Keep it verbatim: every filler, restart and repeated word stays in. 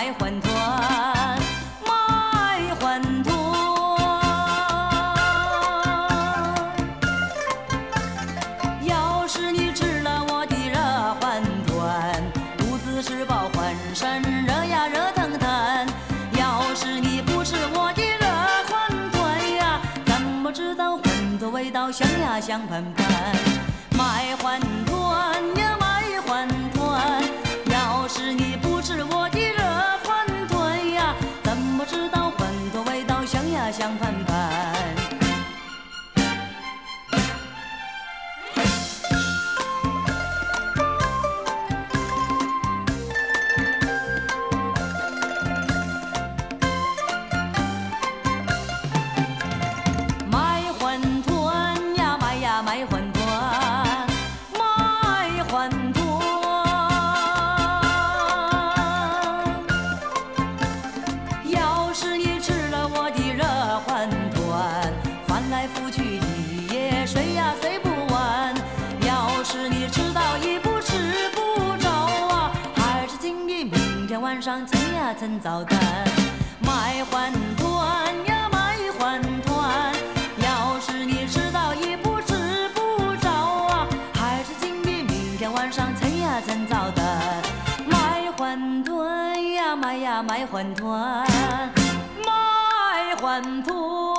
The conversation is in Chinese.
卖馄饨，卖馄饨。要是你吃了我的热馄饨，肚子是饱，浑身热呀热腾腾。要是你不吃我的热馄饨呀，怎么知道馄饨味道香呀香喷喷？卖馄饨呀卖馄饨，要是你不吃我的热馄饨呀，怎么知道馄饨味道香呀香喷喷？卖馄饨呀卖呀卖馄饨，卖馄饨。要是你吃了我的热馄饨，翻来覆去一夜睡呀睡不完。要是你吃到一不吃不着啊，还是请你明天晚上趁呀趁早灯。卖馄饨呀卖馄饨，要是你吃到一不吃不着啊，还是请你明天晚上趁呀趁早灯。卖馄饨呀卖呀卖馄饨，卖馄饨。